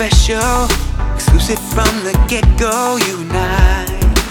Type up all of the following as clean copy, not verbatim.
special, exclusive from the get-go. You and I,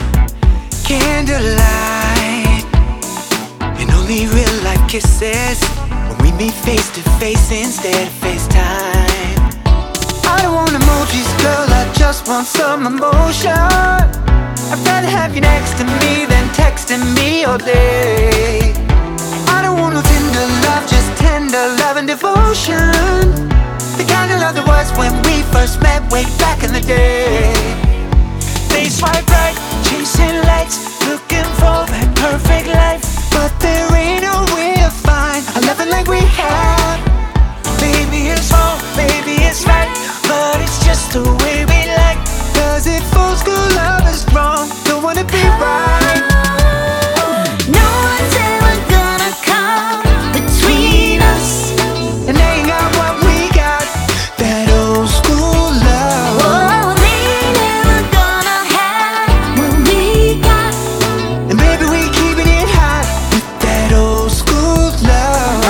candlelight, and only real life kisses when we meet face to face instead of FaceTime. I don't want emojis, girl, I just want some emotion. I'd rather have you next to me than texting me all day. I don't want no tender love, just tender love and devotion. The kind of love that was when we first met way back in the day. They swipe right, chasing lights, looking for that perfect life, but there ain't no way to find a loving like we had. Baby, it's wrong, baby, it's right, but it's just the way we like. Cause if old school love is wrong, don't wanna be right. No one's ever gonna come between us, And they ain't got what we got, that old school love. oh, they never gonna have what we got. And baby, we keeping it hot with that old school love.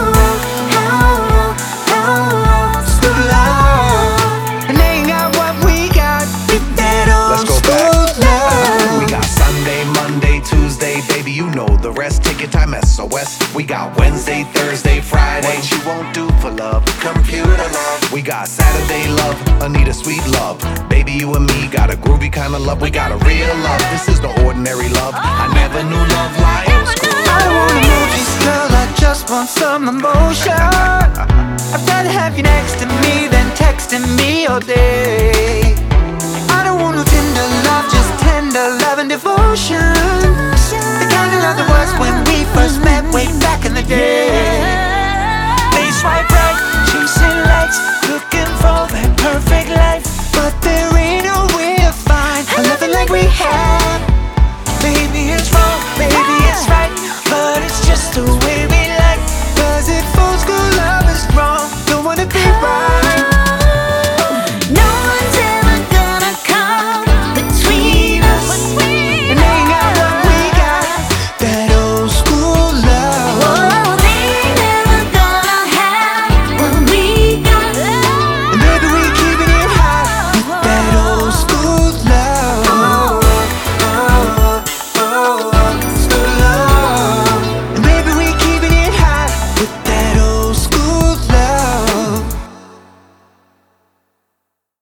School love. And they ain't got what we got with that old Let's go school love. We got Sunday, Monday, Tuesday, baby, you know the rest. Take your time, SOS. We got Wednesday, Thursday, Friday. What you won't do for love, computer love. We got Saturday love, Anita sweet love. Baby, you and me got a groovy kind of love. We got a real love. This is the ordinary love. I never knew love like old school I don't want emojis, girl, I just want some emotion. I'd rather have you next to me than texting me all day. I don't want no tender love, just tender love and devotion.